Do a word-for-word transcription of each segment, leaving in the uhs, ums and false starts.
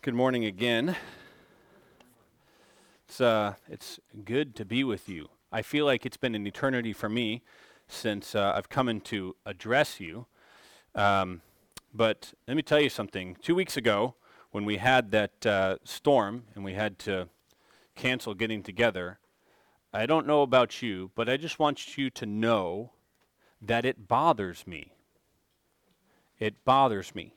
Good morning again. It's uh, it's good to be with you. I feel like it's been an eternity for me since uh, I've come in to address you. Um, but let me tell you something. Two weeks ago, when we had that uh, storm and we had to cancel getting together, I don't know about you, but I just want you to know that it bothers me. It bothers me.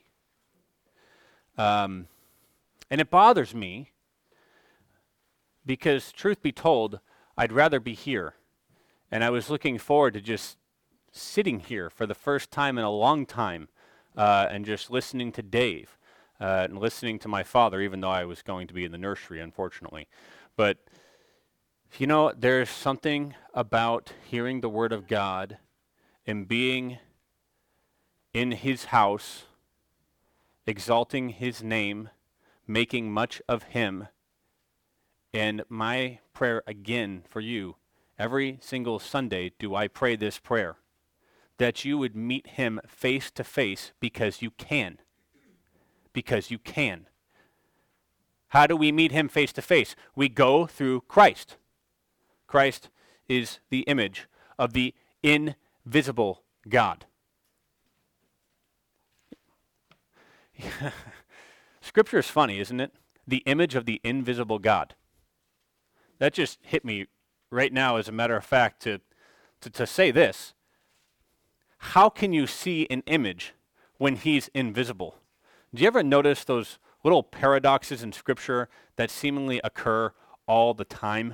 Um, And it bothers me because, truth be told, I'd rather be here. And I was looking forward to just sitting here for the first time in a long time uh, and just listening to Dave uh, and listening to my father, even though I was going to be in the nursery, unfortunately. But, you know, there's something about hearing the Word of God and being in His house, exalting His name, making much of Him. And my prayer again for you, every single Sunday do I pray this prayer, that you would meet Him face to face because you can. Because you can. How do we meet Him face to face? We go through Christ. Christ is the image of the invisible God. Scripture is funny, isn't it? The image of the invisible God. That just hit me right now, as a matter of fact, to, to, to say this. How can you see an image when He's invisible? Do you ever notice those little paradoxes in Scripture that seemingly occur all the time?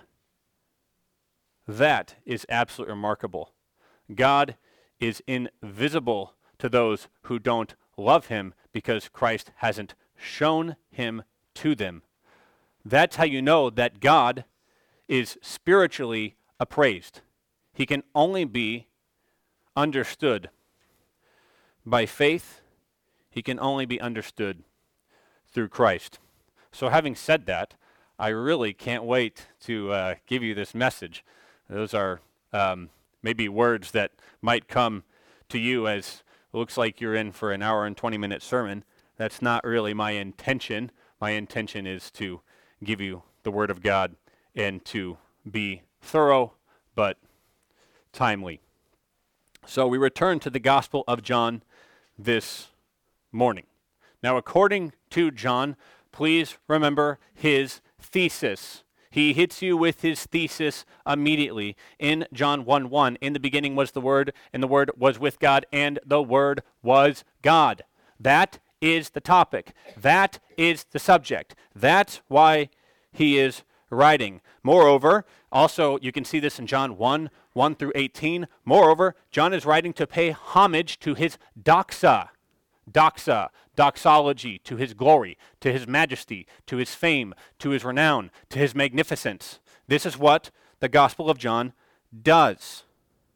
That is absolutely remarkable. God is invisible to those who don't love Him because Christ hasn't shown Him to them. That's how you know that God is spiritually appraised. He can only be understood by faith. He can only be understood through Christ. So having said that, I really can't wait to uh, give you this message. Those are um, maybe words that might come to you as it looks like you're in for an hour and twenty minute sermon. That's not really my intention. My intention is to give you the Word of God and to be thorough but timely. So we return to the Gospel of John this morning. Now, according to John, please remember his thesis. He hits you with his thesis immediately in John one one. In the beginning was the Word, and the Word was with God, and the Word was God. That is the topic. That is the subject. That's why he is writing. Moreover, also you can see this in John one, one through eighteen. Moreover, John is writing to pay homage to his doxa. Doxa, doxology, to his glory, to his majesty, to his fame, to his renown, to his magnificence. This is what the Gospel of John does.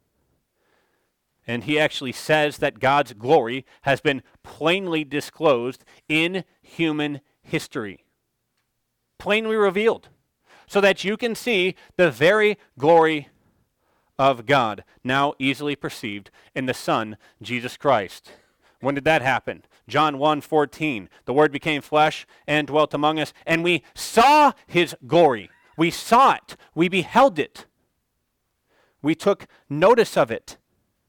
And he actually says that God's glory has been plainly disclosed in human history. Plainly revealed. So that you can see the very glory of God, now easily perceived in the Son, Jesus Christ. When did that happen? John one fourteen. The Word became flesh and dwelt among us, and we saw His glory. We saw it. We beheld it. We took notice of it.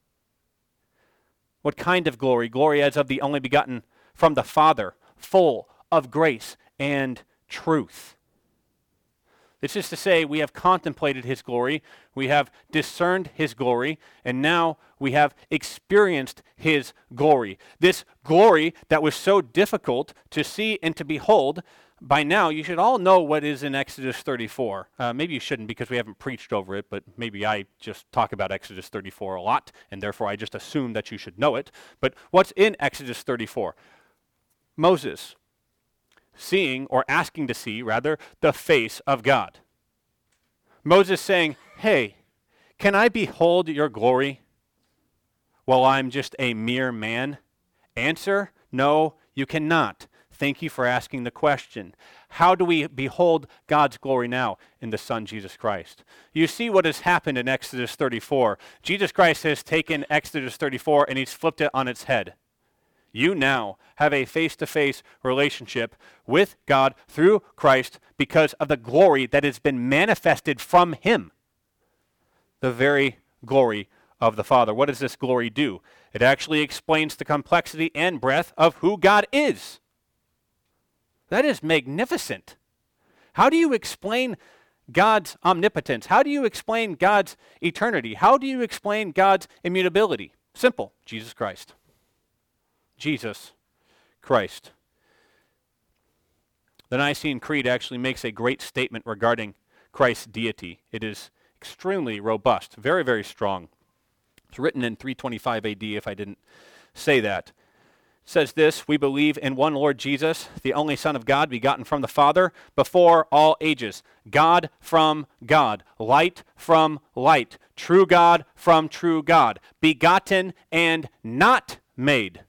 What kind of glory? Glory as of the only begotten from the Father, full of grace and truth. This is to say, we have contemplated His glory, we have discerned His glory, and now we have experienced His glory. This glory that was so difficult to see and to behold, by now you should all know what is in Exodus thirty-four. Uh, maybe you shouldn't because we haven't preached over it, but maybe I just talk about Exodus thirty-four a lot, and therefore I just assume that you should know it. But what's in Exodus thirty-four? Moses seeing, or asking to see, rather, the face of God. Moses saying, hey, can I behold your glory while I'm just a mere man? Answer, no, you cannot. Thank you for asking the question. How do we behold God's glory now? In the Son, Jesus Christ. You see what has happened in Exodus thirty-four. Jesus Christ has taken Exodus thirty-four and He's flipped it on its head. You now have a face-to-face relationship with God through Christ because of the glory that has been manifested from him. The very glory of the Father. What does this glory do? It actually explains the complexity and breadth of who God is. That is magnificent. How do you explain God's omnipotence? How do you explain God's eternity? How do you explain God's immutability? Simple. Jesus Christ. Jesus Christ. The Nicene Creed actually makes a great statement regarding Christ's deity. It is extremely robust, very, very strong. It's written in three twenty-five A D, if I didn't say that. It says this: we believe in one Lord Jesus, the only Son of God, begotten from the Father, before all ages. God from God, light from light, true God from true God, begotten and not made,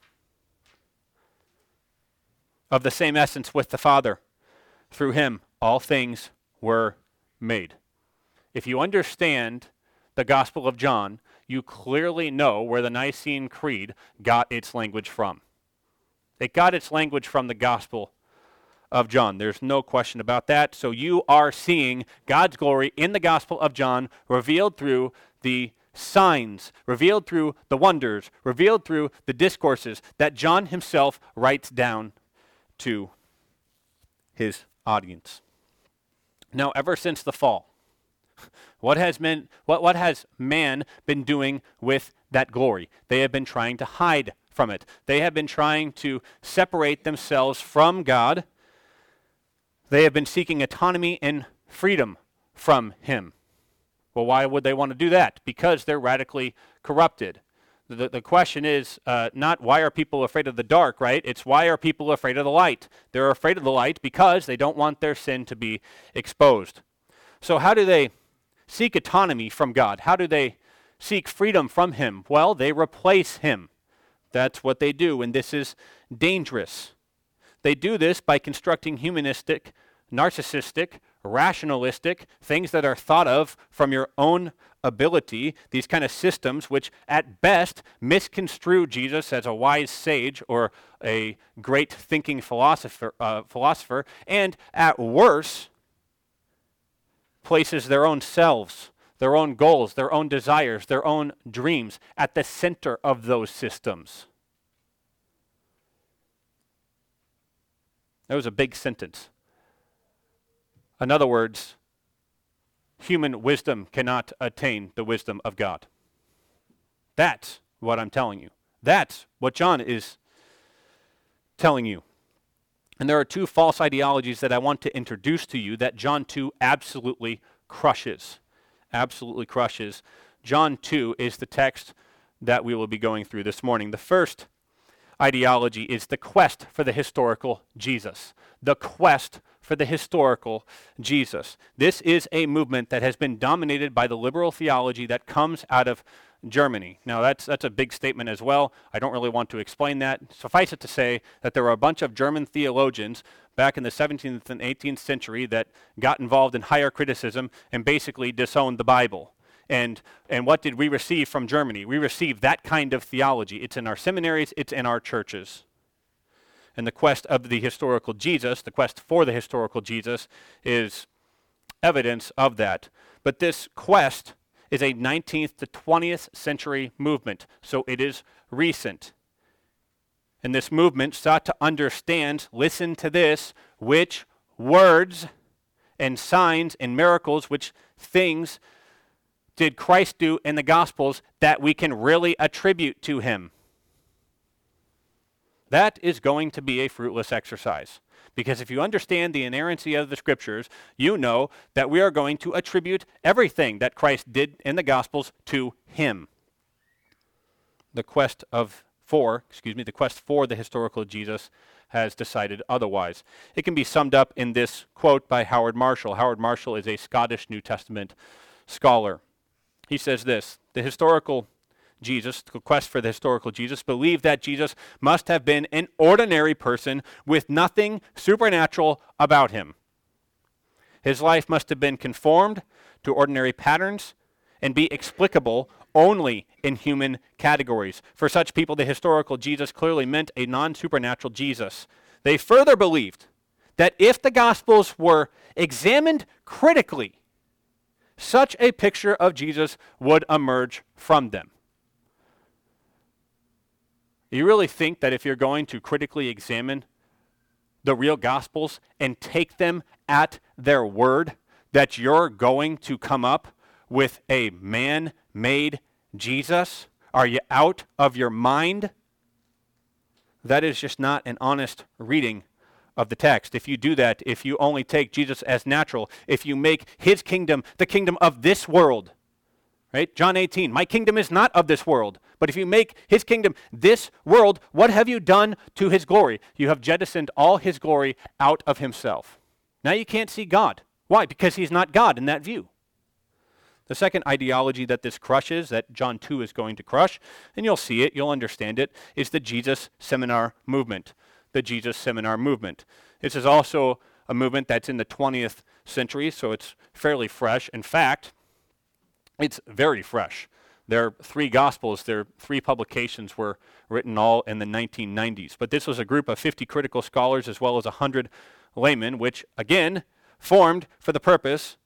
of the same essence with the Father. Through him all things were made. If you understand the Gospel of John, you clearly know where the Nicene Creed got its language from. It got its language from the Gospel of John. There's no question about that. So you are seeing God's glory in the Gospel of John revealed through the signs, revealed through the wonders, revealed through the discourses that John himself writes down to his audience. Now, ever since the fall, What has man, what, what has man been doing with that glory? They have been trying to hide from it. They have been trying to separate themselves from God. They have been seeking autonomy and freedom from him. Well, why would they want to do that? Because they're radically corrupted. The, the question is uh, not why are people afraid of the dark, right? It's why are people afraid of the light? They're afraid of the light because they don't want their sin to be exposed. So how do they seek autonomy from God? How do they seek freedom from him? Well, they replace him. That's what they do, and this is dangerous. They do this by constructing humanistic, narcissistic, rationalistic things that are thought of from your own ability, these kind of systems which at best misconstrue Jesus as a wise sage or a great thinking philosopher, uh, philosopher, and at worst places their own selves, their own goals, their own desires, their own dreams at the center of those systems. That was a big sentence. In other words, human wisdom cannot attain the wisdom of God. That's what I'm telling you. That's what John is telling you. And there are two false ideologies that I want to introduce to you that John two absolutely crushes. Absolutely crushes. John two is the text that we will be going through this morning. The first ideology is the quest for the historical Jesus. The quest for the historical Jesus. This is a movement that has been dominated by the liberal theology that comes out of Germany. Now that's that's a big statement as well. I don't really want to explain that. Suffice it to say that there were a bunch of German theologians back in the seventeenth and eighteenth century that got involved in higher criticism and basically disowned the Bible. And and what did we receive from Germany? We received that kind of theology. It's in our seminaries, it's in our churches. And the quest of the historical Jesus, the quest for the historical Jesus, is evidence of that. But this quest is a nineteenth to twentieth century movement, so it is recent. And this movement sought to understand, listen to this, which words and signs and miracles, which things did Christ do in the Gospels that we can really attribute to him. That is going to be a fruitless exercise. Because if you understand the inerrancy of the Scriptures, you know that we are going to attribute everything that Christ did in the Gospels to him. The quest of for, excuse me, the quest for the historical Jesus has decided otherwise. It can be summed up in this quote by Howard Marshall. Howard Marshall is a Scottish New Testament scholar. He says this: the historical Jesus, the quest for the historical Jesus, believed that Jesus must have been an ordinary person with nothing supernatural about him. His life must have been conformed to ordinary patterns, and be explicable only in human categories. For such people, the historical Jesus clearly meant a non-supernatural Jesus. They further believed that if the Gospels were examined critically, such a picture of Jesus would emerge from them. You really think that if you're going to critically examine the real Gospels and take them at their word, that you're going to come up with a man-made Jesus? Are you out of your mind? That is just not an honest reading of the text. If you do that, if you only take Jesus as natural, if you make his kingdom the kingdom of this world, right? John eighteen, my kingdom is not of this world. But if you make his kingdom this world, what have you done to his glory? You have jettisoned all his glory out of himself. Now you can't see God. Why? Because he's not God in that view. The second ideology that this crushes, that John two is going to crush, and you'll see it, you'll understand it, is the Jesus Seminar movement. The Jesus Seminar movement. This is also a movement that's in the twentieth century, so it's fairly fresh. In fact, it's very fresh. Their three Gospels, their three publications were written all in the nineteen nineties. But this was a group of fifty critical scholars as well as one hundred laymen, which, again, formed for the purpose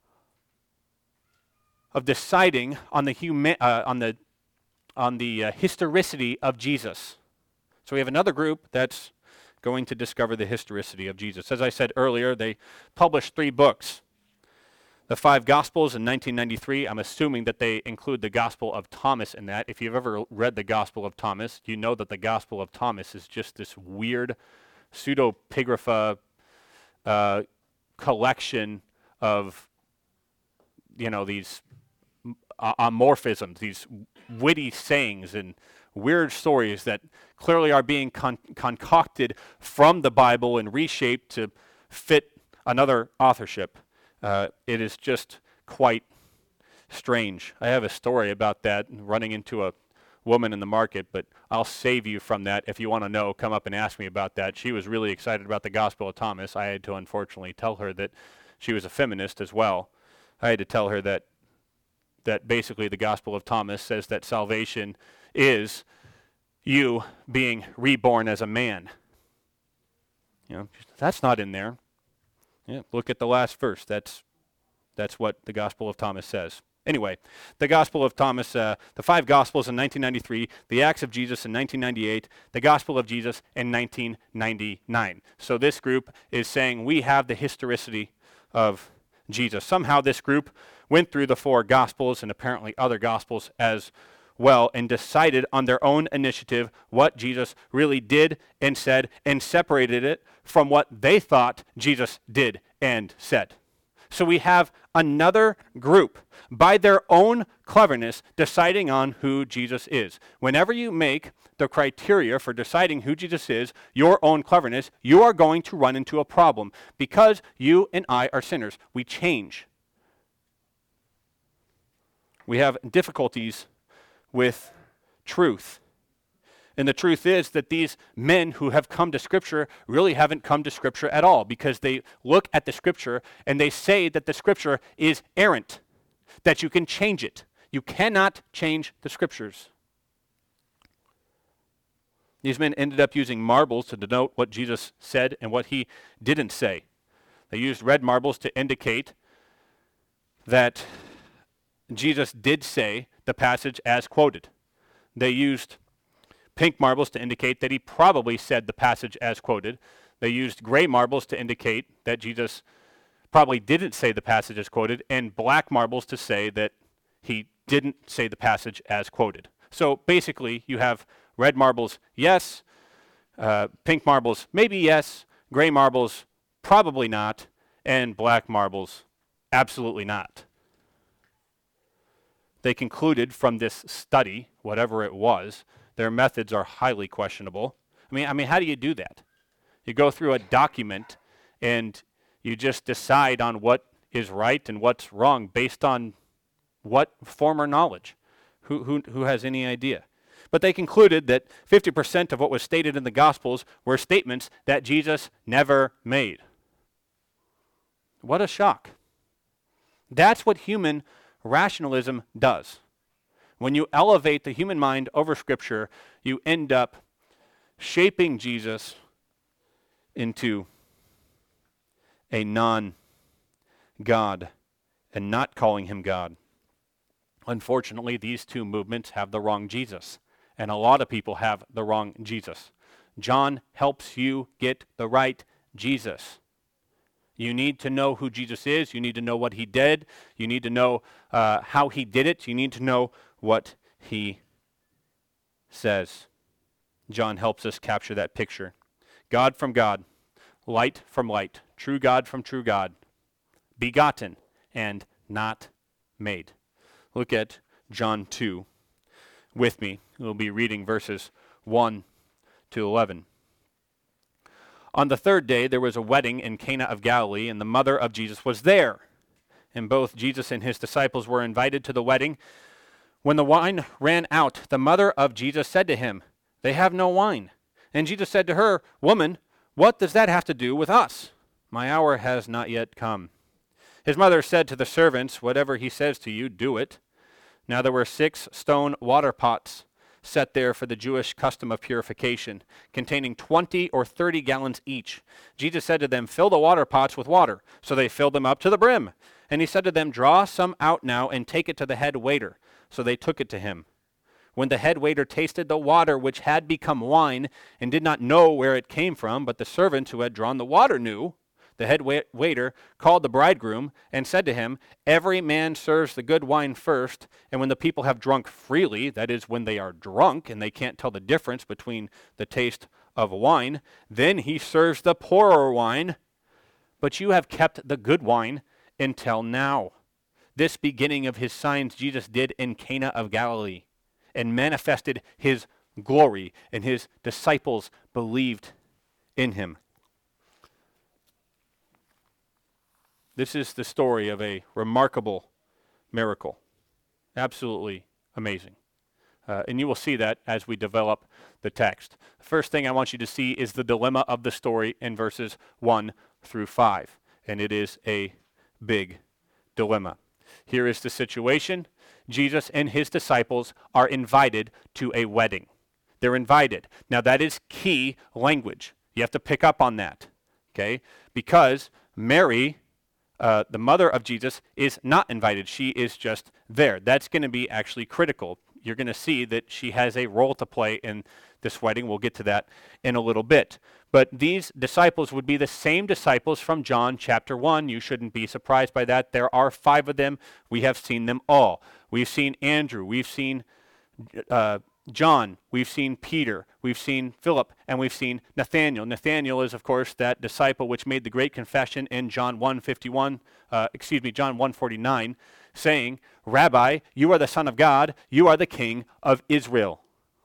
of deciding on the huma- uh, on the on the uh, historicity of Jesus. So we have another group that's going to discover the historicity of Jesus. As I said earlier, they published three books. The five Gospels in nineteen ninety-three, I'm assuming that they include the Gospel of Thomas in that. If you've ever read the Gospel of Thomas, you know that the Gospel of Thomas is just this weird pseudepigrapha uh, collection of, you know, these uh, amorphisms, these witty sayings and weird stories that clearly are being con- concocted from the Bible and reshaped to fit another authorship. Uh, it is just quite strange. I have a story about that, running into a woman in the market, but I'll save you from that. If you want to know, come up and ask me about that. She was really excited about the Gospel of Thomas. I had to unfortunately tell her that she was a feminist as well. I had to tell her that that basically the Gospel of Thomas says that salvation is you being reborn as a man. You know, that's not in there. Yeah, look at the last verse. That's that's what the Gospel of Thomas says. Anyway, the Gospel of Thomas, uh, the five Gospels in nineteen ninety-three, the Acts of Jesus in nineteen ninety-eight, the Gospel of Jesus in nineteen ninety-nine. So this group is saying we have the historicity of Jesus. Somehow this group went through the four Gospels and apparently other Gospels as well and decided on their own initiative what Jesus really did and said and separated it from what they thought Jesus did and said. So we have another group, by their own cleverness, deciding on who Jesus is. Whenever you make the criteria for deciding who Jesus is your own cleverness, you are going to run into a problem because you and I are sinners. We change. We have difficulties with truth. And the truth is that these men who have come to Scripture really haven't come to Scripture at all, because they look at the Scripture and they say that the Scripture is errant, that you can change it. You cannot change the Scriptures. These men ended up using marbles to denote what Jesus said and what he didn't say. They used red marbles to indicate that Jesus did say the passage as quoted. They used pink marbles to indicate that he probably said the passage as quoted. They used gray marbles to indicate that Jesus probably didn't say the passage as quoted, and black marbles to say that he didn't say the passage as quoted. So basically, you have red marbles, yes, uh, pink marbles, maybe yes, gray marbles, probably not, and black marbles, absolutely not. They concluded from this study, whatever it was, their methods are highly questionable. I mean, I mean, how do you do that? You go through a document and you just decide on what is right and what's wrong based on what former knowledge? Who, who, who has any idea? But they concluded that fifty percent of what was stated in the Gospels were statements that Jesus never made. What a shock. That's what human rationalism does. When you elevate the human mind over Scripture, you end up shaping Jesus into a non-God and not calling him God. Unfortunately, these two movements have the wrong Jesus, and a lot of people have the wrong Jesus. John helps you get the right Jesus. You need to know who Jesus is. You need to know what he did. You need to know uh, how he did it. You need to know what he says. John helps us capture that picture. God from God, light from light, true God from true God, begotten and not made. Look at John two with me. We'll be reading verses one to eleven. On the third day there was a wedding in Cana of Galilee, and the mother of Jesus was there. And both Jesus and his disciples were invited to the wedding. When the wine ran out, the mother of Jesus said to him, "They have no wine." And Jesus said to her, "Woman, what does that have to do with us? My hour has not yet come." His mother said to the servants, "Whatever he says to you, do it." Now there were six stone water pots set there for the Jewish custom of purification, containing twenty or thirty gallons each. Jesus said to them, "Fill the water pots with water." So they filled them up to the brim. And he said to them, "Draw some out now and take it to the head waiter." So they took it to him. When the head waiter tasted the water, which had become wine, and did not know where it came from, but the servants who had drawn the water knew, the head wa- waiter called the bridegroom and said to him, "Every man serves the good wine first, and when the people have drunk freely," that is, when they are drunk and they can't tell the difference between the taste of wine, "then he serves the poorer wine. But you have kept the good wine until now." This beginning of his signs Jesus did in Cana of Galilee, and manifested his glory, and his disciples believed in him. This is the story of a remarkable miracle. Absolutely amazing. Uh, and you will see that as we develop the text. The first thing I want you to see is the dilemma of the story in verses one through five. And it is a big dilemma. Here is the situation. Jesus and his disciples are invited to a wedding. They're invited. Now that is key language. You have to pick up on that, okay? Because Mary, uh, the mother of Jesus, is not invited. She is just there. That's going to be actually critical. You're going to see that she has a role to play in this wedding. We'll get to that in a little bit. But these disciples would be the same disciples from John chapter one. You shouldn't be surprised by that. There are five of them. We have seen them all. We've seen Andrew. We've seen uh, John. We've seen Peter. We've seen Philip. And we've seen Nathanael. Nathanael is, of course, that disciple which made the great confession in John one fifty-one, uh, excuse me, John one forty-nine, saying, "Rabbi, you are the Son of God. You are the King of Israel."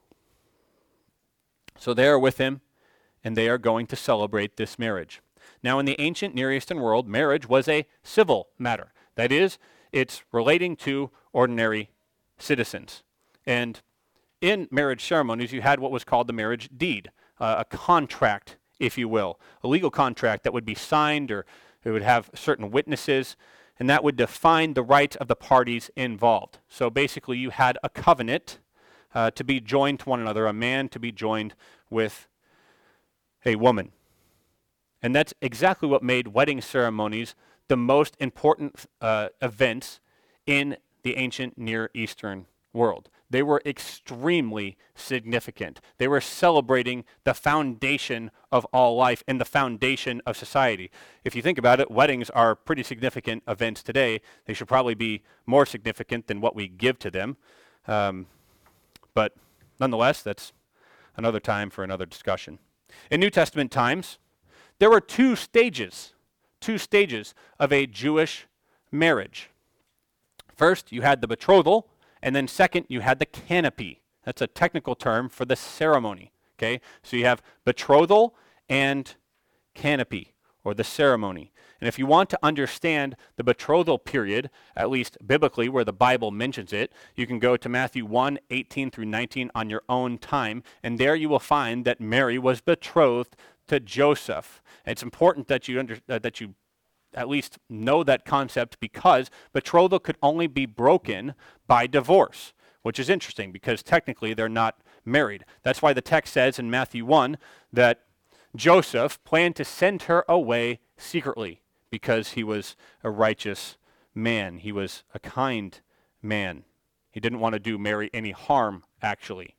So they are with him, and they are going to celebrate this marriage. Now, in the ancient Near Eastern world, marriage was a civil matter. That is, it's relating to ordinary citizens. And in marriage ceremonies, you had what was called the marriage deed, uh, a contract, if you will, a legal contract that would be signed, or it would have certain witnesses, and that would define the rights of the parties involved. So basically, you had a covenant uh, to be joined to one another, a man to be joined with a woman. And that's exactly what made wedding ceremonies the most important uh, events in the ancient Near Eastern world. They were extremely significant. They were celebrating the foundation of all life and the foundation of society. If you think about it, weddings are pretty significant events today. They should probably be more significant than what we give to them. Um, but nonetheless, that's another time for another discussion. In New Testament times, there were two stages, two stages of a Jewish marriage. First, you had the betrothal, and then second, you had the canopy. That's a technical term for the ceremony, okay? So you have betrothal and canopy, or the ceremony. And if you want to understand the betrothal period, at least biblically where the Bible mentions it, you can go to Matthew one, eighteen through nineteen on your own time, and there you will find that Mary was betrothed to Joseph. And it's important that you under, uh, that you at least know that concept because betrothal could only be broken by divorce, which is interesting because technically they're not married. That's why the text says in Matthew one that Joseph planned to send her away secretly because he was a righteous man. He was a kind man. He didn't want to do Mary any harm, actually.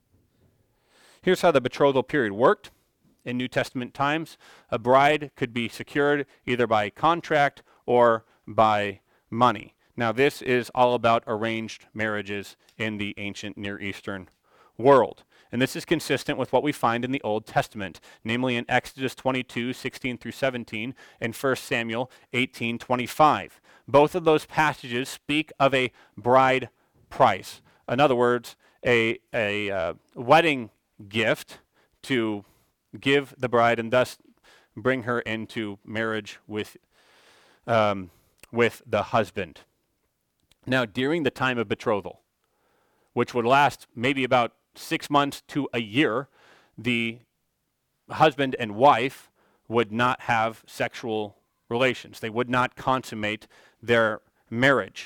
Here's how the betrothal period worked. In New Testament times, a bride could be secured either by contract or by money. Now, this is all about arranged marriages in the ancient Near Eastern world. And this is consistent with what we find in the Old Testament, namely in Exodus twenty-two, sixteen through seventeen, and First Samuel eighteen, twenty-five. Both of those passages speak of a bride price. In other words, a, a uh, wedding gift to give the bride and thus bring her into marriage with, um, with the husband. Now, during the time of betrothal, which would last maybe about six months to a year, the husband and wife would not have sexual relations. They would not consummate their marriage.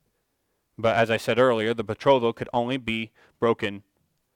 But as I said earlier, the betrothal could only be broken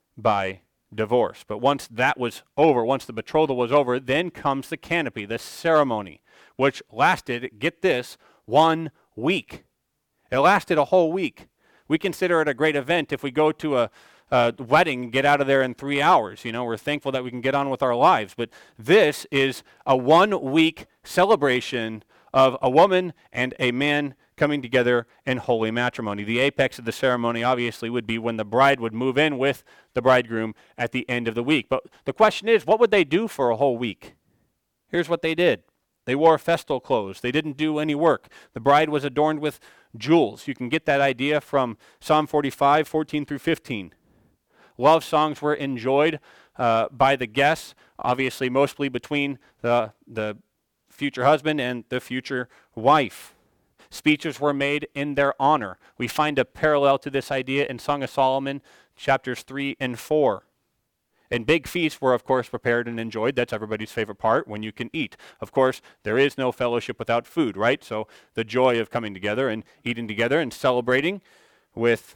by divorce. But once that was over, once the betrothal was over, then comes the canopy, the ceremony, which lasted, get this, one week. It lasted a whole week. We consider it a great event if we go to a, a wedding and get out of there in three hours. You know, we're thankful that we can get on with our lives. But this is a one-week celebration of a woman and a man coming together in holy matrimony. The apex of the ceremony obviously would be when the bride would move in with the bridegroom at the end of the week. But the question is, what would they do for a whole week? Here's what they did. They wore festal clothes. They didn't do any work. The bride was adorned with jewels. You can get that idea from Psalm forty-five, fourteen through fifteen. Love songs were enjoyed uh, by the guests, obviously mostly between the, the future husband and the future wife. Speeches were made in their honor. We find a parallel to this idea in Song of Solomon, chapters three and four. And big feasts were, of course, prepared and enjoyed. That's everybody's favorite part, when you can eat. Of course, there is no fellowship without food, right? So the joy of coming together and eating together and celebrating with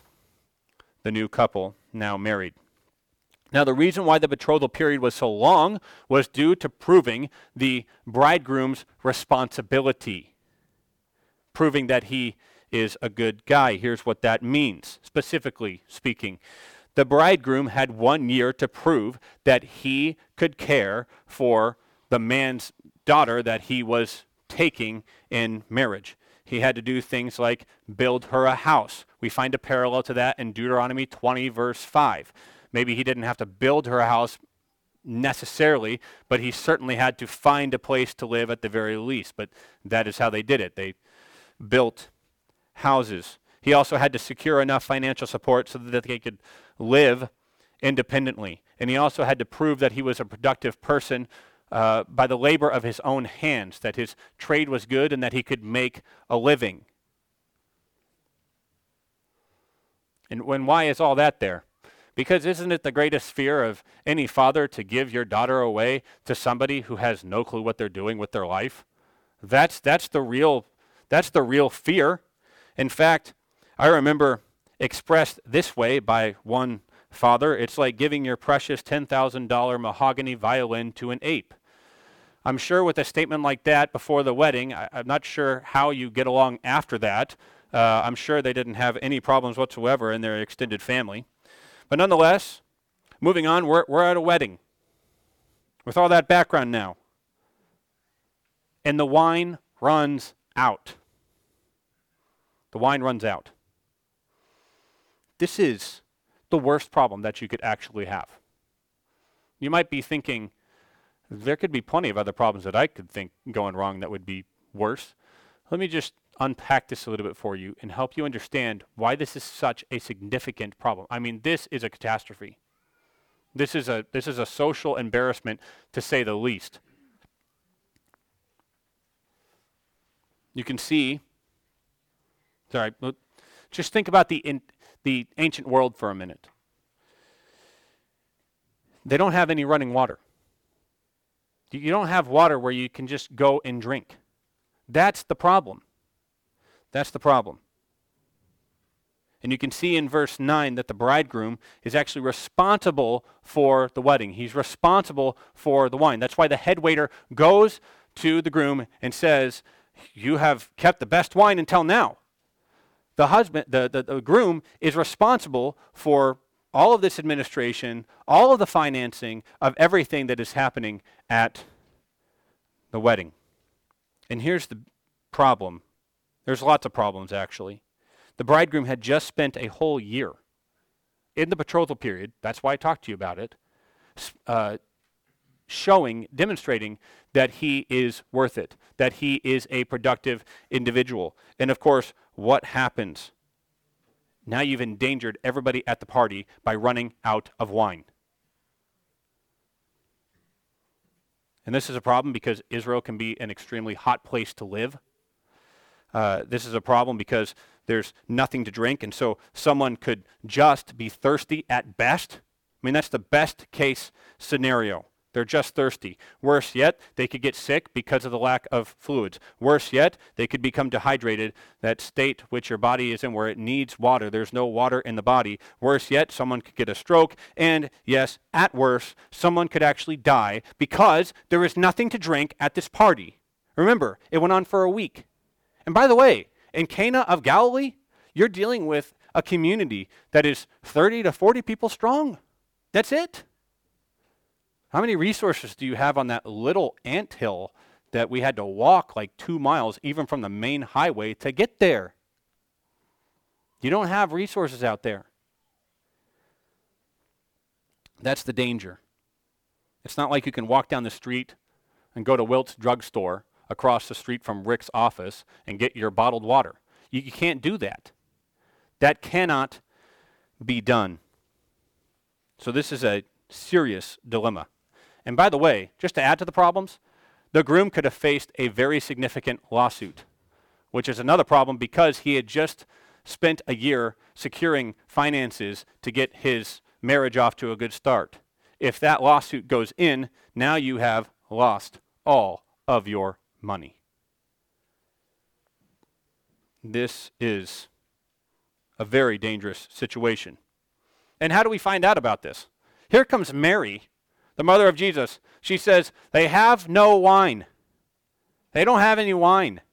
the new couple now married. Now, the reason why the betrothal period was so long was due to proving the bridegroom's responsibility, proving that he is a good guy. Here's what that means, specifically speaking. The bridegroom had one year to prove that he could care for the man's daughter that he was taking in marriage. He had to do things like build her a house. We find a parallel to that in Deuteronomy twenty, verse five. Maybe he didn't have to build her a house necessarily, but he certainly had to find a place to live at the very least. But that is how they did it. They built houses. He also had to secure enough financial support so that they could live independently. And he also had to prove that he was a productive person uh, by the labor of his own hands, that his trade was good and that he could make a living. And when why is all that there? Because isn't it the greatest fear of any father to give your daughter away to somebody who has no clue what they're doing with their life? That's that's the real that's the real fear. In fact, I remember expressed this way by one father, it's like giving your precious ten thousand dollars mahogany violin to an ape. I'm sure with a statement like that before the wedding, I, I'm not sure how you get along after that. Uh, I'm sure they didn't have any problems whatsoever in their extended family. But nonetheless, moving on, we're, we're at a wedding with all that background now. And the wine runs out. The wine runs out. This is the worst problem that you could actually have. You might be thinking, there could be plenty of other problems that I could think going wrong that would be worse. Let me just unpack this a little bit for you and help you understand why this is such a significant problem. I mean, this is a catastrophe. This is a this is a social embarrassment, to say the least. You can see, sorry, just think about the in, the ancient world for a minute. They don't have any running water. You don't have water where you can just go and drink. That's the problem. That's the problem. And you can see in verse nine that the bridegroom is actually responsible for the wedding. He's responsible for the wine. That's why the head waiter goes to the groom and says, you have kept the best wine until now. The husband, the, the, the groom is responsible for all of this administration, all of the financing of everything that is happening at the wedding. And here's the problem. There's lots of problems, actually. The bridegroom had just spent a whole year in the betrothal period, that's why I talked to you about it, uh, showing, demonstrating that he is worth it, that he is a productive individual. And of course, what happens? Now you've endangered everybody at the party by running out of wine. And this is a problem because Israel can be an extremely hot place to live. Uh, this is a problem because there's nothing to drink, and so someone could just be thirsty at best. I mean, that's the best case scenario. They're just thirsty. Worse yet, they could get sick because of the lack of fluids. Worse yet, they could become dehydrated, that state which your body is in where it needs water. There's no water in the body. Worse yet, someone could get a stroke. And yes, at worst, someone could actually die because there is nothing to drink at this party. Remember, it went on for a week. And by the way, in Cana of Galilee, you're dealing with a community that is thirty to forty people strong. That's it. How many resources do you have on that little anthill that we had to walk like two miles, even from the main highway, to get there? You don't have resources out there. That's the danger. It's not like you can walk down the street and go to Wilt's drugstore across the street from Rick's office and get your bottled water. You, you can't do that. That cannot be done. So this is a serious dilemma. And by the way, just to add to the problems, the groom could have faced a very significant lawsuit, which is another problem because he had just spent a year securing finances to get his marriage off to a good start. If that lawsuit goes in, now you have lost all of your money. This is a very dangerous situation. And how do we find out about this? Here comes Mary, the mother of Jesus. She says, they have no wine. They don't have any wine.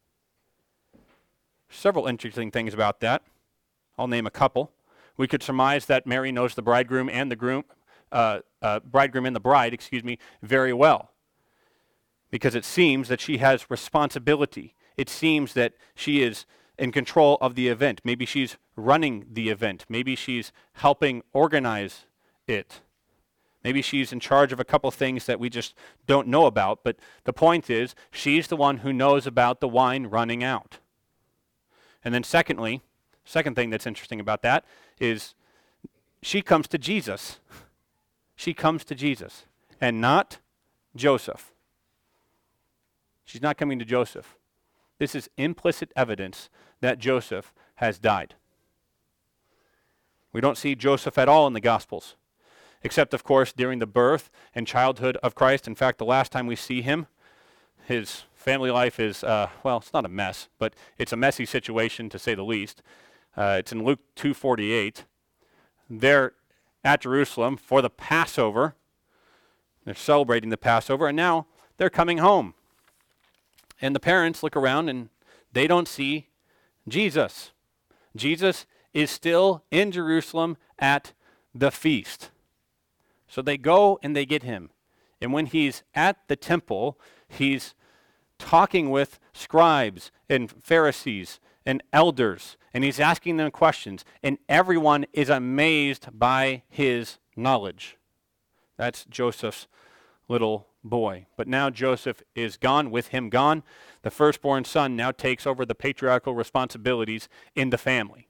Several interesting things about that. I'll name a couple. We could surmise that Mary knows the bridegroom and the groom, uh, uh, bridegroom and the bride, excuse me, very well. Because it seems that she has responsibility. It seems that she is in control of the event. Maybe she's running the event. Maybe she's helping organize it. Maybe she's in charge of a couple things that we just don't know about. But the point is, she's the one who knows about the wine running out. And then secondly, second thing that's interesting about that is she comes to Jesus. She comes to Jesus and not Joseph. She's not coming to Joseph. This is implicit evidence that Joseph has died. We don't see Joseph at all in the Gospels, except, of course, during the birth and childhood of Christ. In fact, the last time we see him, his family life is, uh, well, it's not a mess, but it's a messy situation, to say the least. Uh, it's in Luke two forty-eight. They're at Jerusalem for the Passover. They're celebrating the Passover, and now they're coming home. And the parents look around, and they don't see Jesus. Jesus is still in Jerusalem at the feast. So they go and they get him. And when he's at the temple, he's talking with scribes and Pharisees and elders, and he's asking them questions, and everyone is amazed by his knowledge. That's Joseph's little boy. But now Joseph is gone, with him gone. The firstborn son now takes over the patriarchal responsibilities in the family.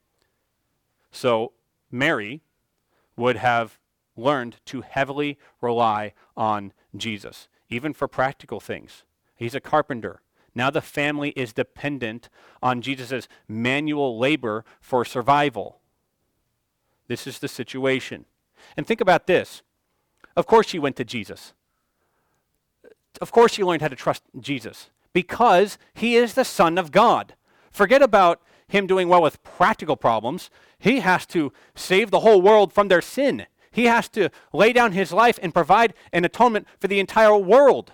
So Mary would have learned to heavily rely on Jesus, even for practical things. He's a carpenter. Now the family is dependent on Jesus' manual labor for survival. This is the situation. And think about this. Of course she went to Jesus. Of course she learned how to trust Jesus, because he is the Son of God. Forget about him doing well with practical problems. He has to save the whole world from their sin. He has to lay down his life and provide an atonement for the entire world.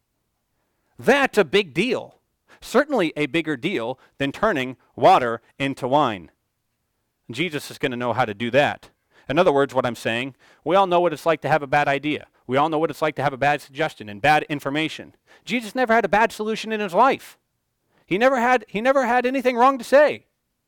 That's a big deal. Certainly a bigger deal than turning water into wine. Jesus is going to know how to do that. In other words, what I'm saying, we all know what it's like to have a bad idea. We all know what it's like to have a bad suggestion and bad information. Jesus never had a bad solution in his life. He never had, he never had anything wrong to say.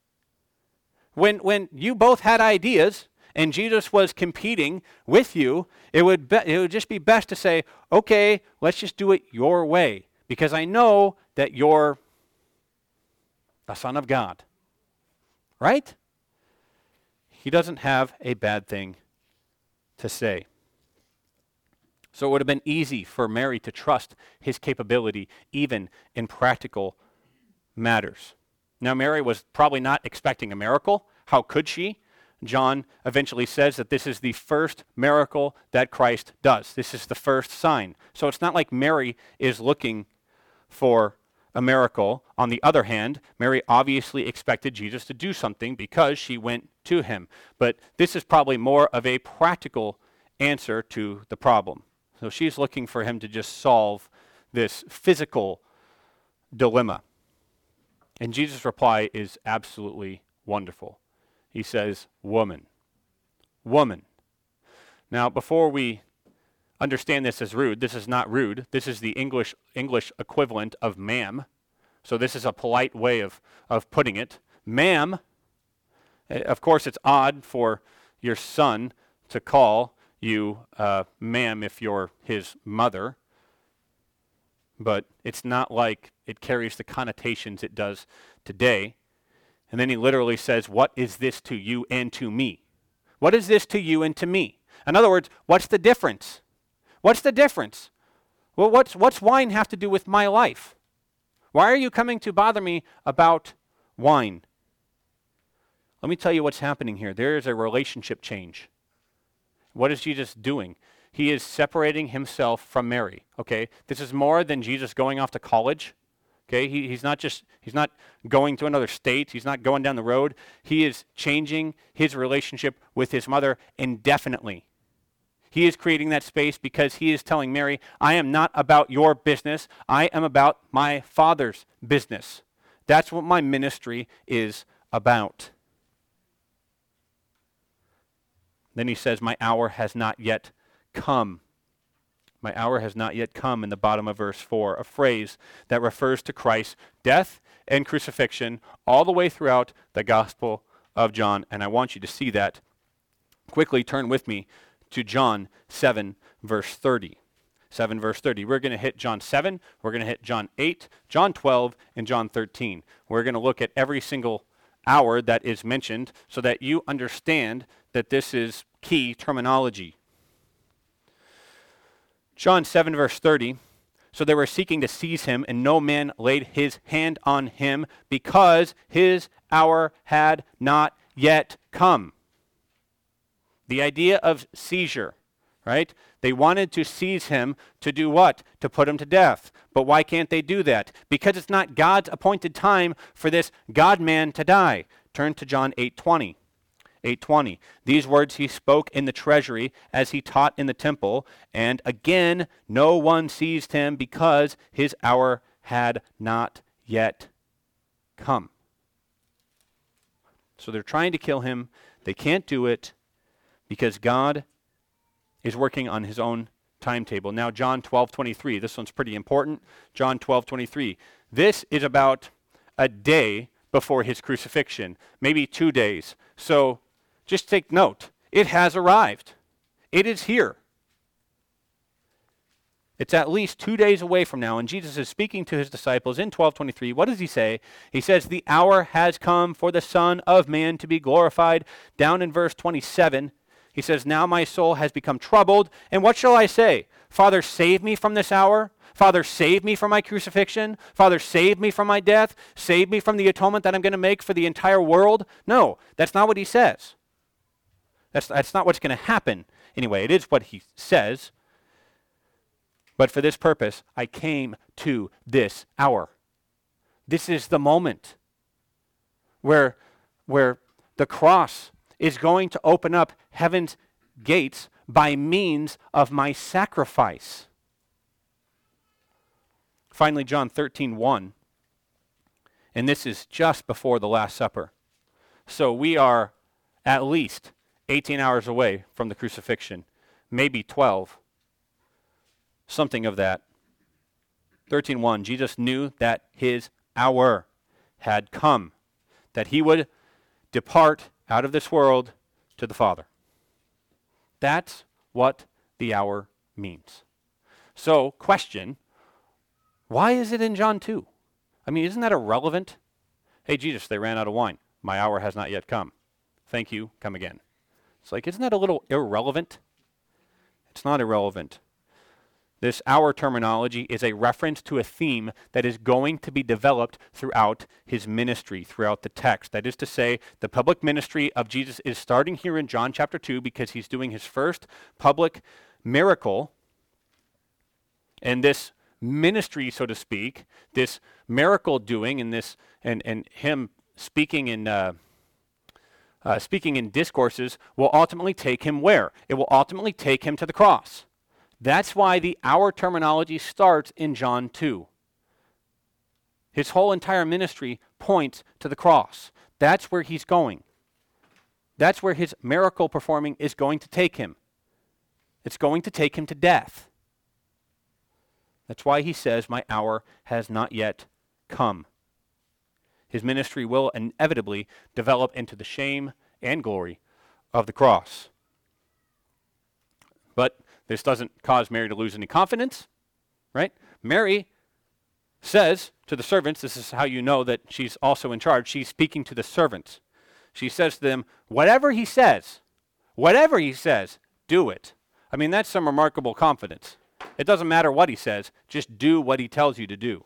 When, when you both had ideas and Jesus was competing with you, it would, be, it would just be best to say, okay, let's just do it your way, because I know that you're the Son of God. Right? He doesn't have a bad thing to say. So it would have been easy for Mary to trust his capability even in practical matters. Now, Mary was probably not expecting a miracle. How could she? John eventually says that this is the first miracle that Christ does. This is the first sign. So it's not like Mary is looking for a miracle. On the other hand, Mary obviously expected Jesus to do something because she went to him. But this is probably more of a practical answer to the problem. So she's looking for him to just solve this physical dilemma. And Jesus' reply is absolutely wonderful. He says, woman, woman. Now, before we understand this as rude, this is not rude. This is the English English equivalent of ma'am. So this is a polite way of, of putting it. Ma'am, of course it's odd for your son to call you uh, ma'am if you're his mother, but it's not like it carries the connotations it does today. And then he literally says, what is this to you and to me? What is this to you and to me? In other words, what's the difference? What's the difference? Well, what's, what's wine have to do with my life? Why are you coming to bother me about wine? Let me tell you what's happening here. There is a relationship change. What is Jesus doing? He is separating himself from Mary. Okay, this is more than Jesus going off to college. Okay, he, he's not just, he's not going to another state. He's not going down the road. He is changing his relationship with his mother indefinitely. He is creating that space because he is telling Mary, I am not about your business. I am about my Father's business. That's what my ministry is about. Then he says, my hour has not yet come. My hour has not yet come in the bottom of verse four, a phrase that refers to Christ's death and crucifixion all the way throughout the Gospel of John. And I want you to see that. Quickly turn with me to John seven, verse thirty. seven, verse thirty. We're going to hit John seven, we're going to hit John eight, John twelve, and John thirteen. We're going to look at every single hour that is mentioned so that you understand that this is key terminology. John seven, verse thirty. So they were seeking to seize him, and no man laid his hand on him because his hour had not yet come. The idea of seizure, right? They wanted to seize him to do what? To put him to death. But why can't they do that? Because it's not God's appointed time for this God-man to die. Turn to John eight twenty. eight twenty. These words he spoke in the treasury as he taught in the temple, and again no one seized him because his hour had not yet come. So they're trying to kill him. They can't do it because God is working on his own timetable. Now John twelve twenty-three. This one's pretty important. John twelve twenty-three. This is about a day before his crucifixion, maybe two days. So just take note. It has arrived. It is here. It's at least two days away from now, and Jesus is speaking to his disciples in twelve twenty-three. What does he say? He says, the hour has come for the Son of Man to be glorified. Down in verse twenty-seven, he says, now my soul has become troubled, and what shall I say? Father, save me from this hour. Father, save me from my crucifixion. Father, save me from my death. Save me from the atonement that I'm going to make for the entire world. No, that's not what he says. That's, that's not what's going to happen. Anyway, it is what he says. But for this purpose, I came to this hour. This is the moment where, where the cross is going to open up heaven's gates by means of my sacrifice. Finally, John thirteen one, and this is just before the Last Supper. So we are at least eighteen hours away from the crucifixion, maybe twelve, something of that. thirteen one, Jesus knew that his hour had come, that he would depart out of this world to the Father. That's what the hour means. So, question, why is it in John two? I mean, isn't that irrelevant? Hey, Jesus, they ran out of wine. My hour has not yet come. Thank you, come again. It's like, isn't that a little irrelevant? It's not irrelevant. This hour terminology is a reference to a theme that is going to be developed throughout his ministry, throughout the text. That is to say, the public ministry of Jesus is starting here in John chapter two because he's doing his first public miracle. And this ministry, so to speak, this miracle doing and this and, and him speaking in uh, uh, speaking in discourses will ultimately take him where? It will ultimately take him to the cross. That's why the hour terminology starts in John two. His whole entire ministry points to the cross. That's where he's going. That's where his miracle performing is going to take him. It's going to take him to death. That's why he says, my hour has not yet come. His ministry will inevitably develop into the shame and glory of the cross. But this doesn't cause Mary to lose any confidence, right? Mary says to the servants, this is how you know that she's also in charge. She's speaking to the servants. She says to them, whatever he says, whatever he says, do it. I mean, that's some remarkable confidence. It doesn't matter what he says, just do what he tells you to do.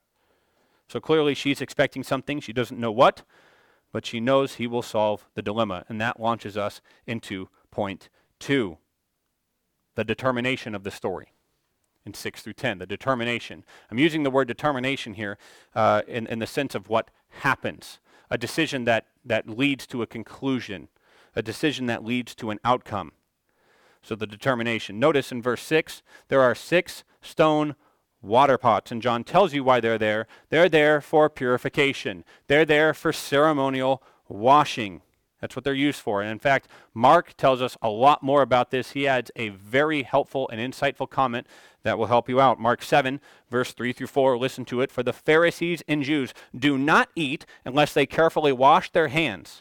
So clearly she's expecting something. She doesn't know what, but she knows he will solve the dilemma. And that launches us into point two. The determination of the story in six through ten, the determination. I'm using the word determination here uh, in, in the sense of what happens, a decision that, that leads to a conclusion, a decision that leads to an outcome. So the determination. Notice in verse six, there are six stone water pots, and John tells you why they're there. They're there for purification. They're there for ceremonial washing. That's what they're used for. And in fact, Mark tells us a lot more about this. He adds a very helpful and insightful comment that will help you out. Mark seven, verse three through four, listen to it. For the Pharisees and Jews do not eat unless they carefully wash their hands,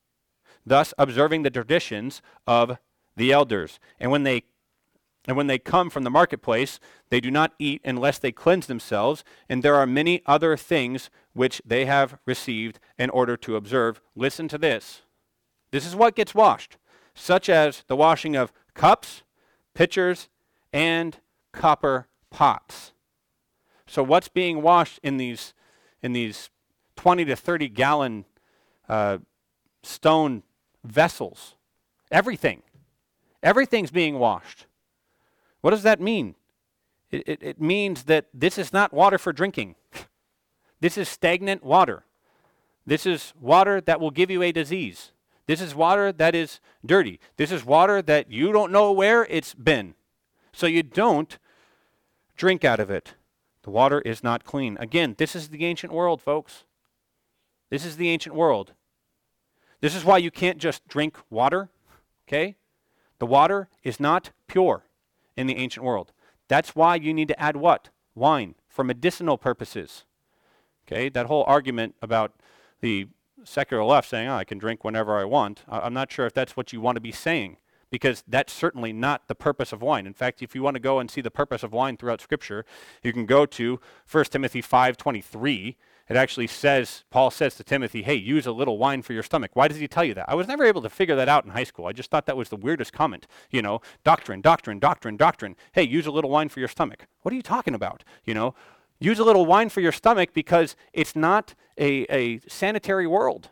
thus observing the traditions of the elders. And when they and when they come from the marketplace, they do not eat unless they cleanse themselves, and there are many other things which they have received in order to observe. Listen to this. This is what gets washed, such as the washing of cups, pitchers, and copper pots. So what's being washed in these in these twenty to thirty gallon uh, stone vessels? Everything. Everything's being washed. What does that mean? It, it, it means that this is not water for drinking. This is stagnant water. This is water that will give you a disease. This is water that is dirty. This is water that you don't know where it's been. So you don't drink out of it. The water is not clean. Again, this is the ancient world, folks. This is the ancient world. This is why you can't just drink water, okay? The water is not pure in the ancient world. That's why you need to add what? Wine, for medicinal purposes. Okay, that whole argument about the secular left saying, oh, I can drink whenever I want. I'm not sure if that's what you want to be saying, because that's certainly not the purpose of wine. In fact, if you want to go and see the purpose of wine throughout Scripture, you can go to First Timothy five twenty-three. It actually says, Paul says to Timothy, hey, use a little wine for your stomach. Why does he tell you that? I was never able to figure that out in high school. I just thought that was the weirdest comment. You know, doctrine, doctrine, doctrine, doctrine. Hey, use a little wine for your stomach. What are you talking about? You know, use a little wine for your stomach because it's not a, a sanitary world.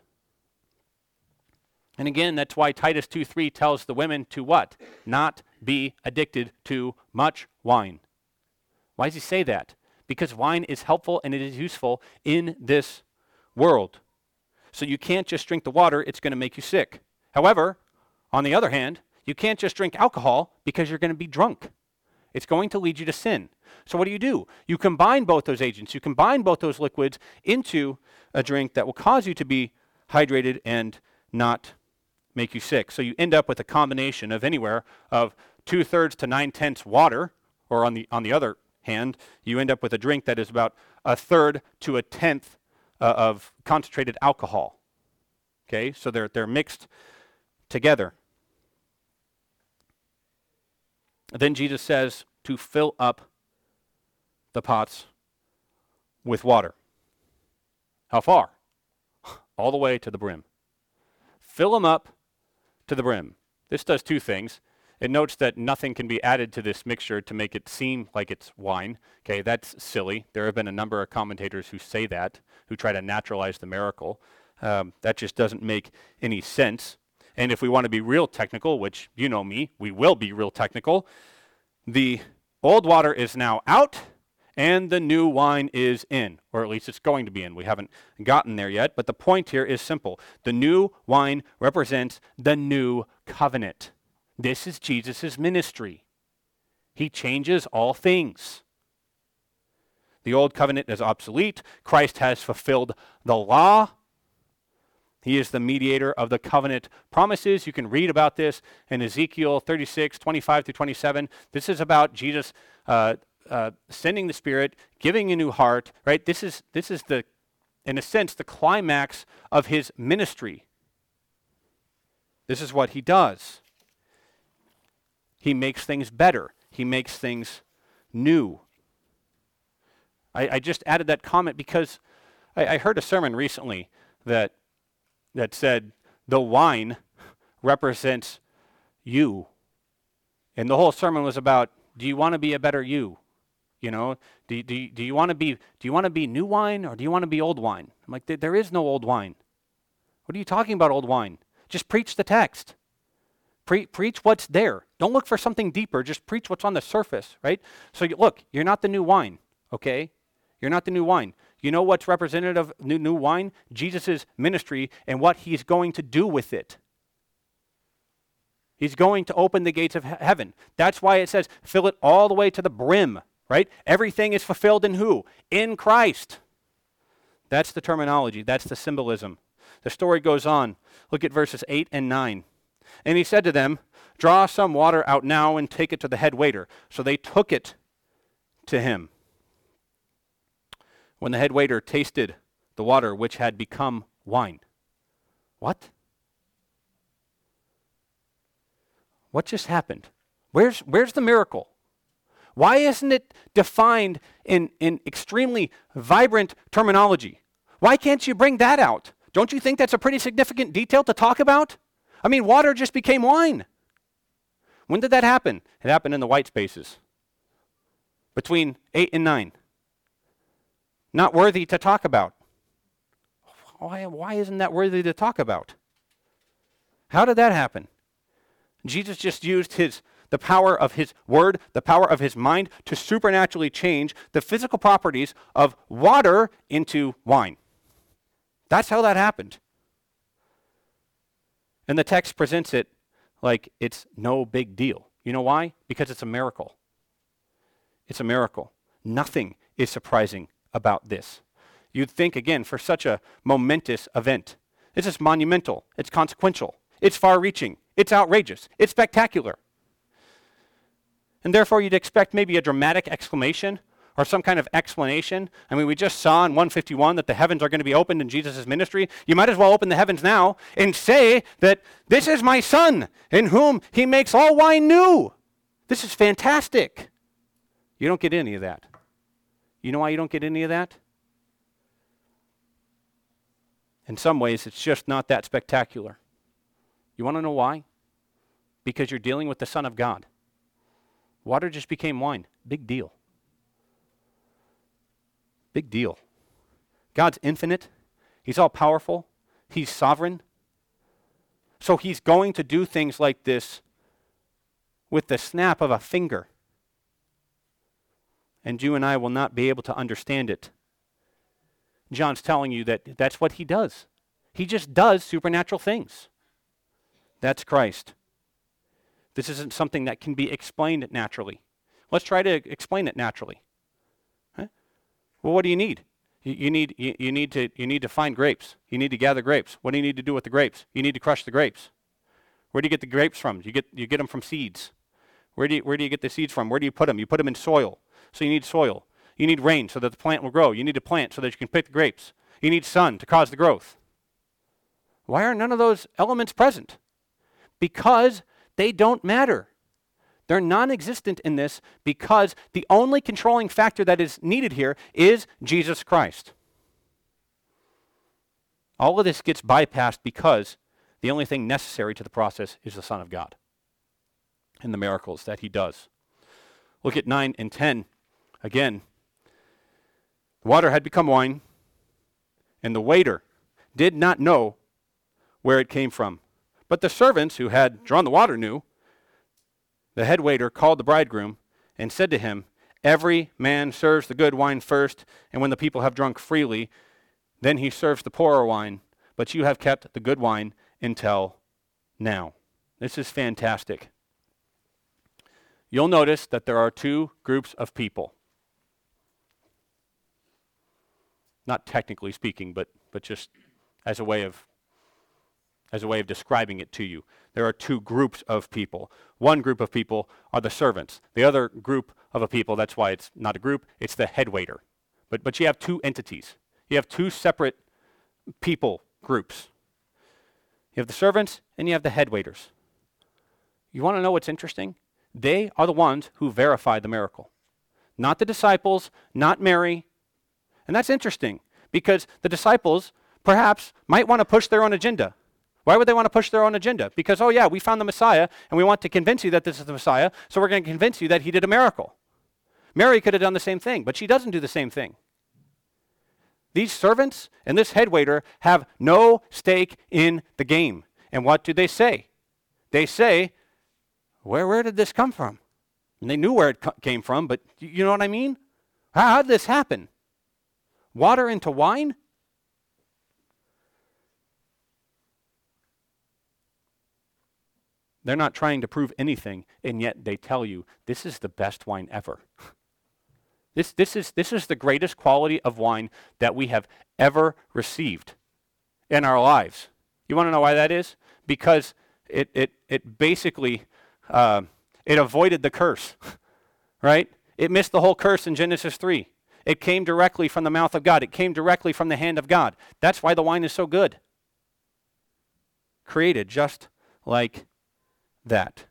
And again, that's why Titus two three tells the women to what? Not be addicted to much wine. Why does he say that? Because wine is helpful and it is useful in this world. So you can't just drink the water, it's going to make you sick. However, on the other hand, you can't just drink alcohol because you're going to be drunk. It's going to lead you to sin. So what do you do? You combine both those agents. You combine both those liquids into a drink that will cause you to be hydrated and not make you sick. So you end up with a combination of anywhere of two-thirds to nine-tenths water, or on the on the other hand, you end up with a drink that is about a third to a tenth uh, of concentrated alcohol. Okay, so they're they're mixed together. Then Jesus says to fill up the pots with water. How far? All the way to the brim. Fill them up to the brim. This does two things. It notes that nothing can be added to this mixture to make it seem like it's wine. Okay, that's silly. There have been a number of commentators who say that, who try to naturalize the miracle. Um, that just doesn't make any sense. And if we want to be real technical, which you know me, we will be real technical, the old water is now out and the new wine is in, or at least it's going to be in. We haven't gotten there yet, but the point here is simple. The new wine represents the new covenant. This is Jesus' ministry. He changes all things. The old covenant is obsolete. Christ has fulfilled the law. He is the mediator of the covenant promises. You can read about this in Ezekiel thirty-six, twenty-five through twenty-seven. This is about Jesus uh, uh, sending the Spirit, giving a new heart, right? This is, this is the, in a sense, the climax of his ministry. This is what he does. He makes things better. He makes things new. I, I just added that comment because I, I heard a sermon recently that that said the wine represents you. And the whole sermon was about, do you want to be a better you? You know, do, do, do you want to be do you want to be new wine or do you want to be old wine? I'm like, there is no old wine. What are you talking about, old wine? Just preach the text. Pre- preach what's there. Don't look for something deeper. Just preach what's on the surface, right? So you, look, you're not the new wine, okay? You're not the new wine. You know what's representative of new, new wine? Jesus' ministry and what he's going to do with it. He's going to open the gates of he- heaven. That's why it says, fill it all the way to the brim, right? Everything is fulfilled in who? In Christ. That's the terminology. That's the symbolism. The story goes on. Look at verses eight and nine. And he said to them, draw some water out now and take it to the head waiter. So they took it to him. When the head waiter tasted the water which had become wine. What? What just happened? Where's, where's the miracle? Why isn't it defined in, in extremely vibrant terminology? Why can't you bring that out? Don't you think that's a pretty significant detail to talk about? I mean, water just became wine. When did that happen? It happened in the white spaces between eight and nine. Not worthy to talk about. Why, why isn't that worthy to talk about? How did that happen? Jesus just used his the power of his word, the power of his mind to supernaturally change the physical properties of water into wine. That's how that happened. And the text presents it like it's no big deal. You know why? Because it's a miracle. It's a miracle. Nothing is surprising about this. You'd think, again, for such a momentous event, this is monumental, it's consequential, it's far-reaching, it's outrageous, it's spectacular. And therefore you'd expect maybe a dramatic exclamation or some kind of explanation. I mean, we just saw in one fifty-one that the heavens are going to be opened in Jesus' ministry. You might as well open the heavens now and say that this is my son in whom he makes all wine new. This is fantastic. You don't get any of that. You know why you don't get any of that? In some ways, it's just not that spectacular. You want to know why? Because you're dealing with the Son of God. Water just became wine. Big deal. Big deal. God's infinite. He's all powerful. He's sovereign. So he's going to do things like this with the snap of a finger. and you and I will not be able to understand it. John's telling you that that's what he does. He just does supernatural things. That's Christ. This isn't something that can be explained naturally. Let's try to explain it naturally. Huh? Well, what do you need? You, you need you, you need to you need to find grapes. You need to gather grapes. What do you need to do with the grapes? You need to crush the grapes. Where do you get the grapes from? You get you get them from seeds. Where do you where do you get the seeds from? Where do you put them? You put them in soil. So you need soil. You need rain so that the plant will grow. You need to plant so that you can pick the grapes. You need sun to cause the growth. Why are none of those elements present? Because they don't matter. They're non-existent in this because the only controlling factor that is needed here is Jesus Christ. All of this gets bypassed because the only thing necessary to the process is the Son of God and the miracles that he does. Look at nine and ten again. The water had become wine, and the waiter did not know where it came from. But the servants who had drawn the water knew. The head waiter called the bridegroom and said to him, "Every man serves the good wine first, and when the people have drunk freely, then he serves the poorer wine. But you have kept the good wine until now." This is fantastic. You'll notice that there are two groups of people. Not technically speaking, but but just as a way of as a way of describing it to you. There are two groups of people. One group of people are the servants. The other group of a people, that's why it's not a group, it's the head waiter. But but you have two entities. You have two separate people groups. You have the servants and you have the head waiters. You want to know what's interesting? They are the ones who verified the miracle. Not the disciples, not Mary. And that's interesting because the disciples perhaps might want to push their own agenda. Why would they want to push their own agenda? Because, oh yeah, we found the Messiah and we want to convince you that this is the Messiah, so we're going to convince you that he did a miracle. Mary could have done the same thing, but she doesn't do the same thing. These servants and this head waiter have no stake in the game. And what do they say? They say, where, where did this come from? And they knew where it co- came from, but you know what I mean? How, how did this happen? Water into wine? They're not trying to prove anything, and yet they tell you, this is the best wine ever. This, this, is, this is the greatest quality of wine that we have ever received in our lives. You want to know why that is? Because it, it, it basically, uh, it avoided the curse, right? It missed the whole curse in Genesis three. It came directly from the mouth of God. It came directly from the hand of God. That's why the wine is so good. Created just like that.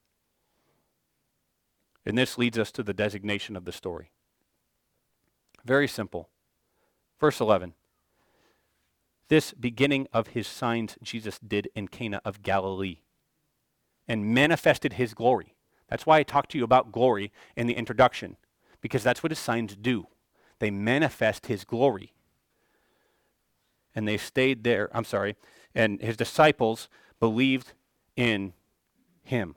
And this leads us to the designation of the story. Very simple. Verse eleven. This beginning of his signs Jesus did in Cana of Galilee and manifested his glory. That's why I talked to you about glory in the introduction, because that's what his signs do. They manifest his glory. And they stayed there, I'm sorry, and his disciples believed in him.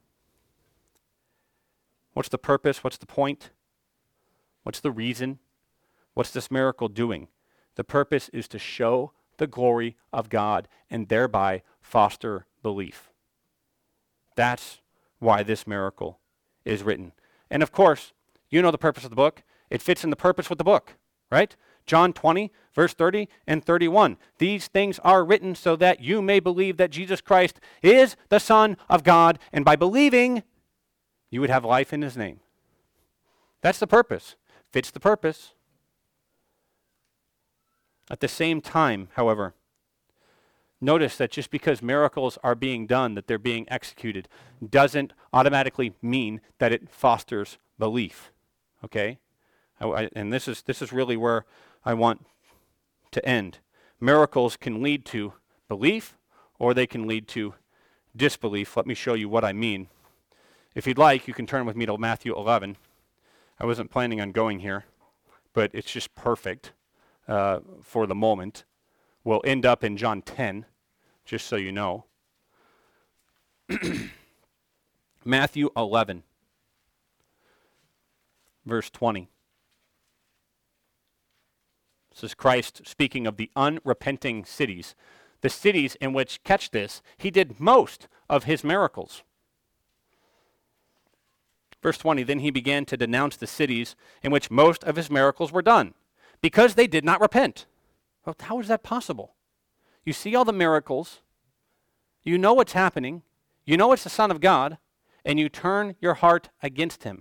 What's the purpose? What's the point? What's the reason? What's this miracle doing? The purpose is to show the glory of God and thereby foster belief. That's why this miracle is written. And of course, you know the purpose of the book. It fits in the purpose with the book, right? John twenty, verse thirty and thirty-one. These things are written so that you may believe that Jesus Christ is the Son of God, and by believing, you would have life in his name. That's the purpose. Fits the purpose. At the same time, however, notice that just because miracles are being done, that they're being executed, doesn't automatically mean that it fosters belief. Okay? I, I, and this is this is really where I want to end. Miracles can lead to belief, or they can lead to disbelief. Let me show you what I mean. If you'd like, you can turn with me to Matthew eleven. I wasn't planning on going here, but it's just perfect uh, for the moment. We'll end up in John ten, just so you know. Matthew eleven. verse twenty. This is Christ speaking of the unrepenting cities. The cities in which, catch this, he did most of his miracles. Verse twenty, then he began to denounce the cities in which most of his miracles were done, because they did not repent. Well, how is that possible? You see all the miracles, you know what's happening, you know it's the Son of God, and you turn your heart against him.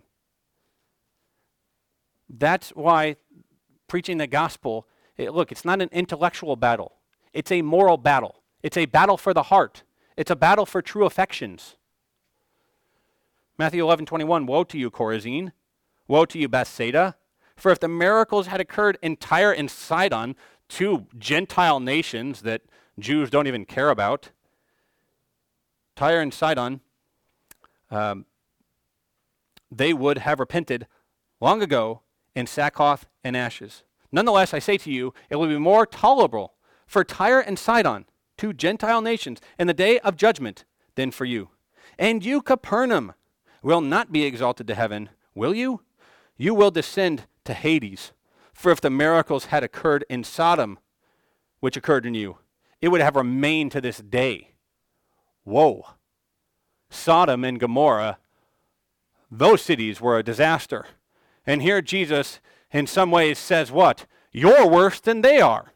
That's why preaching the gospel, it, look, it's not an intellectual battle. It's a moral battle. It's a battle for the heart. It's a battle for true affections. Matthew eleven twenty-one, woe to you, Chorazin. Woe to you, Bethsaida. For if the miracles had occurred in Tyre and Sidon, two Gentile nations that Jews don't even care about, Tyre and Sidon, um, they would have repented long ago in sackcloth and ashes. Nonetheless, I say to you, it will be more tolerable for Tyre and Sidon, two Gentile nations, in the day of judgment than for you. And you, Capernaum, will not be exalted to heaven, will you? You will descend to Hades. For if the miracles had occurred in Sodom, which occurred in you, it would have remained to this day. Whoa. Sodom and Gomorrah, those cities were a disaster. And here Jesus, in some ways, says what? You're worse than they are.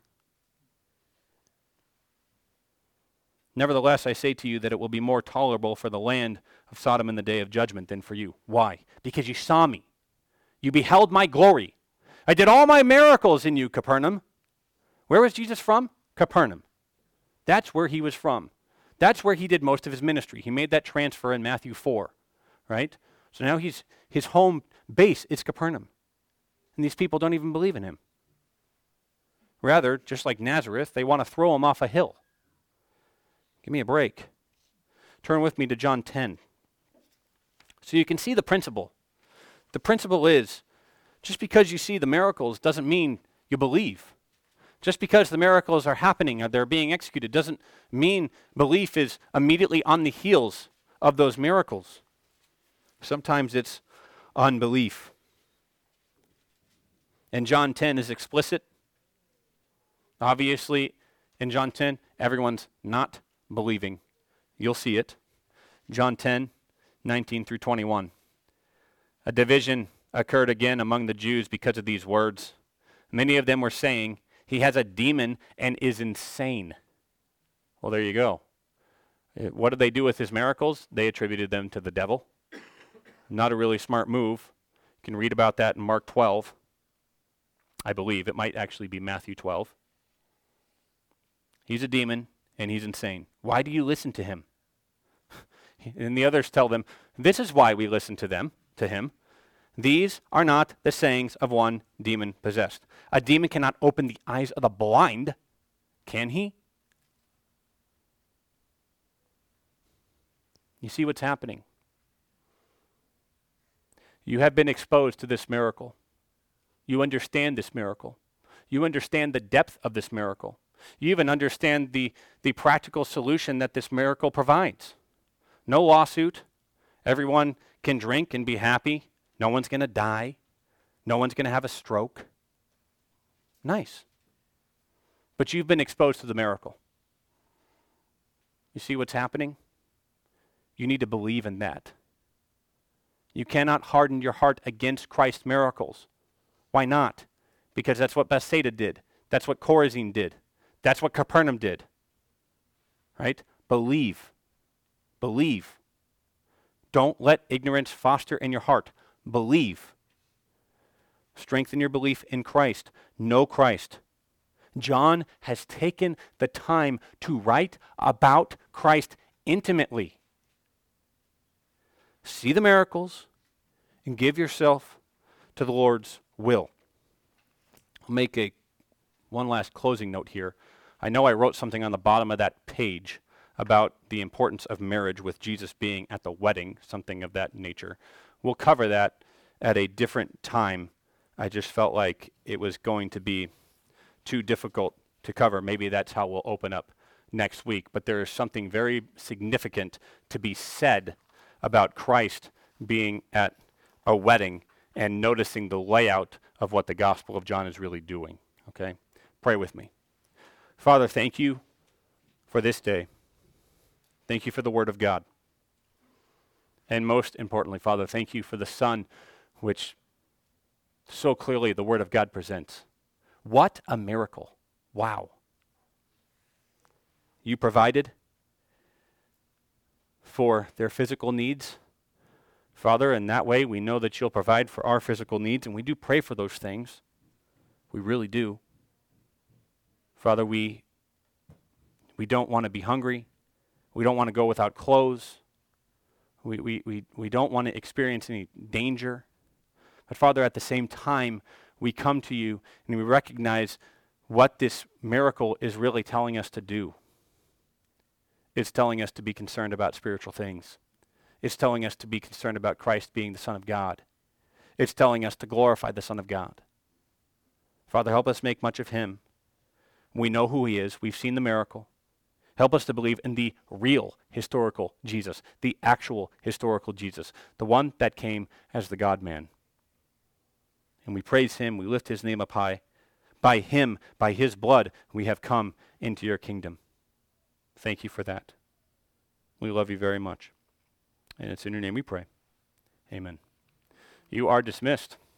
Nevertheless, I say to you that it will be more tolerable for the land of Sodom in the day of judgment than for you. Why? Because you saw me. You beheld my glory. I did all my miracles in you, Capernaum. Where was Jesus from? Capernaum. That's where he was from. That's where he did most of his ministry. He made that transfer in Matthew four, right? So now he's his home base is Capernaum. And these people don't even believe in him. Rather, just like Nazareth, they want to throw him off a hill. Give me a break. Turn with me to John ten. So you can see the principle. The principle is, just because you see the miracles doesn't mean you believe. Just because the miracles are happening or they're being executed doesn't mean belief is immediately on the heels of those miracles. Sometimes it's unbelief. And John ten is explicit. Obviously, in John ten, everyone's not believing. You'll see it. John ten, nineteen through twenty-one. A division occurred again among the Jews because of these words. Many of them were saying, he has a demon and is insane. Well, there you go. What did they do with his miracles? They attributed them to the devil. Not a really smart move. You can read about that in Mark twelve. I believe. It might actually be Matthew twelve. He's a demon and he's insane. Why do you listen to him? And the others tell them, this is why we listen to them, to him. These are not the sayings of one demon possessed. A demon cannot open the eyes of the blind, can he? You see what's happening. You have been exposed to this miracle. You understand this miracle. You understand the depth of this miracle. You even understand the, the practical solution that this miracle provides. No lawsuit. Everyone can drink and be happy. No one's going to die. No one's going to have a stroke. Nice. But you've been exposed to the miracle. You see what's happening? You need to believe in that. You cannot harden your heart against Christ's miracles. Why not? Because that's what Bethsaida did. That's what Chorazin did. That's what Capernaum did. Right? Believe. Believe. Don't let ignorance foster in your heart. Believe. Strengthen your belief in Christ. Know Christ. John has taken the time to write about Christ intimately. See the miracles and give yourself to the Lord's will. I'll make a one last closing note here. I know I wrote something on the bottom of that page about the importance of marriage with Jesus being at the wedding, something of that nature. We'll cover that at a different time. I just felt like it was going to be too difficult to cover. Maybe that's how we'll open up next week. But there is something very significant to be said about Christ being at a wedding and noticing the layout of what the Gospel of John is really doing. Okay? Pray with me. Father, thank you for this day. Thank you for the Word of God. And most importantly, Father, thank you for the Son, which so clearly the Word of God presents. What a miracle. Wow. You provided for their physical needs, Father, and that way we know that you'll provide for our physical needs, and we do pray for those things. We really do. Father, we, we don't want to be hungry. We don't want to go without clothes. We, we, we, we don't want to experience any danger. But Father, at the same time, we come to you and we recognize what this miracle is really telling us to do. It's telling us to be concerned about spiritual things. It's telling us to be concerned about Christ being the Son of God. It's telling us to glorify the Son of God. Father, help us make much of him. We know who he is. We've seen the miracle. Help us to believe in the real historical Jesus, the actual historical Jesus, the one that came as the God-man. And we praise him. We lift his name up high. By him, by his blood, we have come into your kingdom. Thank you for that. We love you very much. And it's in your name we pray. Amen. You are dismissed.